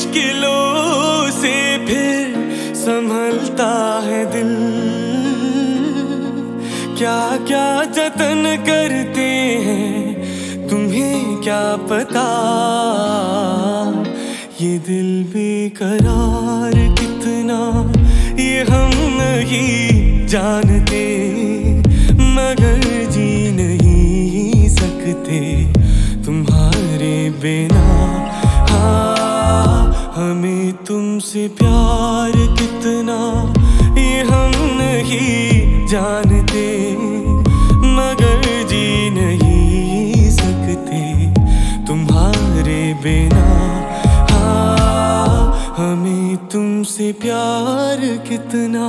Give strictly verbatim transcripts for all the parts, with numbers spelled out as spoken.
मुश्किलों से फिर संभलता है दिल। क्या क्या जतन करते हैं तुम्हें क्या पता, ये दिल बेकरार कितना ये हम नहीं जानते, मगर जी नहीं सकते तुम्हारे बिना। हाँ, हमें तुमसे प्यार कितना ये हम नहीं जानते, मगर जी नहीं सकते तुम्हारे बिना। हाँ, हमें तुमसे प्यार कितना।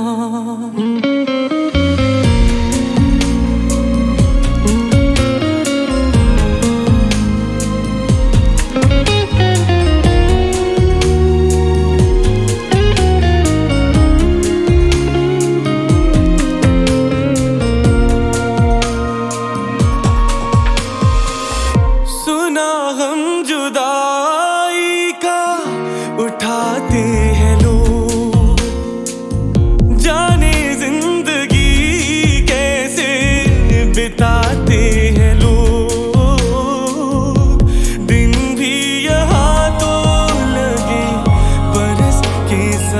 हम जुदाई का उठाते हैं लोग, जाने जिंदगी कैसे बिताते हैं लोग। दिन भी यहाँ तो लगे बरस के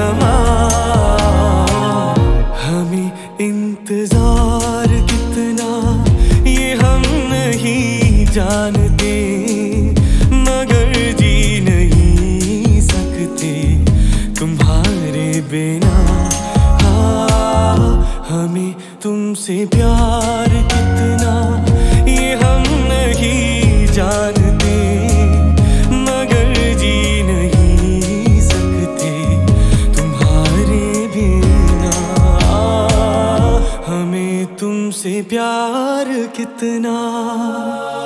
समान, हमें इंतजार कितना ये हम नहीं जानते, मगर जी नहीं सकते तुम्हारे बिना। हाँ, हमें तुमसे प्यार कितना ये हम नहीं जानते, मगर जी नहीं सकते तुम्हारे बिना। हमें तुमसे प्यार कितना।